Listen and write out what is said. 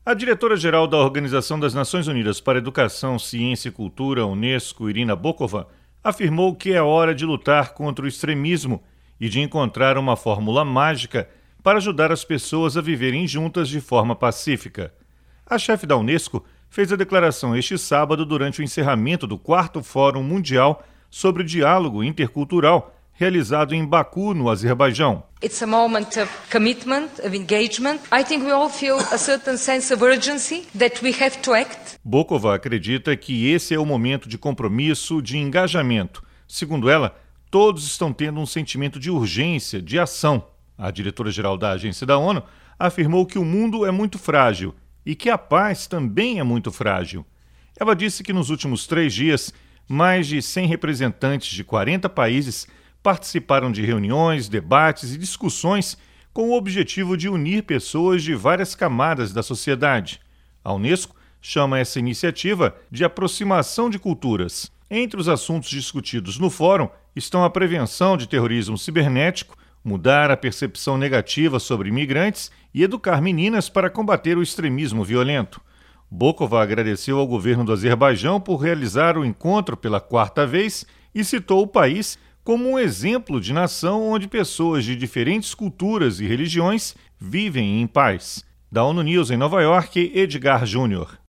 A diretora-geral da Organização das Nações Unidas para Educação, Ciência e Cultura, Unesco, Irina Bokova, afirmou que é hora de lutar contra o extremismo e de encontrar uma fórmula mágica para ajudar as pessoas a viverem juntas de forma pacífica. A chefe da Unesco fez a declaração este sábado durante o encerramento do 4º Fórum Mundial sobre Diálogo Intercultural, realizado em Baku, no Azerbaijão. It's a moment of commitment, of engagement. I think we all feel a certain sense of urgency that we have to act. Bokova acredita que esse é o momento de compromisso, de engajamento. Segundo ela, todos estão tendo um sentimento de urgência, de ação. A diretora-geral da Agência da ONU afirmou que o mundo é muito frágil e que a paz também é muito frágil. Ela disse que nos últimos 3 dias, mais de 100 representantes de 40 países participaram de reuniões, debates e discussões com o objetivo de unir pessoas de várias camadas da sociedade. A Unesco chama essa iniciativa de aproximação de culturas. Entre os assuntos discutidos no fórum estão a prevenção de terrorismo cibernético, mudar a percepção negativa sobre imigrantes e educar meninas para combater o extremismo violento. Bokova agradeceu ao governo do Azerbaijão por realizar o encontro pela 4ª vez e citou o país como um exemplo de nação onde pessoas de diferentes culturas e religiões vivem em paz. Da ONU News em Nova York, Edgar Júnior.